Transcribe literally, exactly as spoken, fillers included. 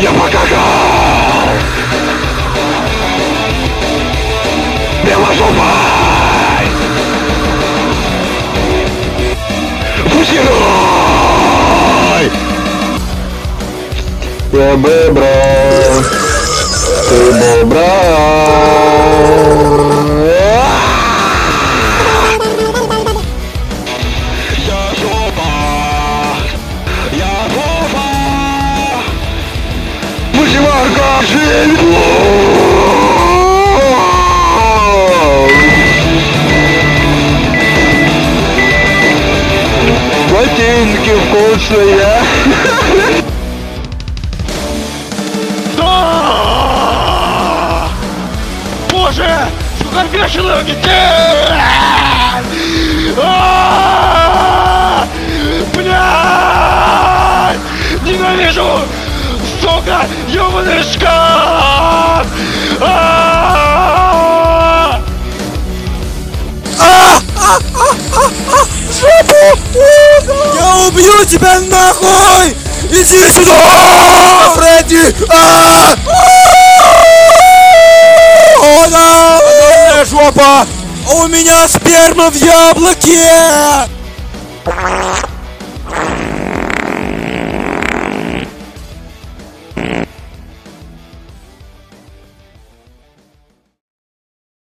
Я покакал! Прямо зубай! Пусирай! Я бобра! Ты бобра! Мужчинка живет! Ботинки вкусные! Да! Боже! Сука, бешеные детей! Блядь! Ненавижу! Сука! Ёбаный шкаф! Жопу! Я убью тебя нахуй! Иди сюда, Фредди! О, да! Жопа! У меня сперма в яблоке!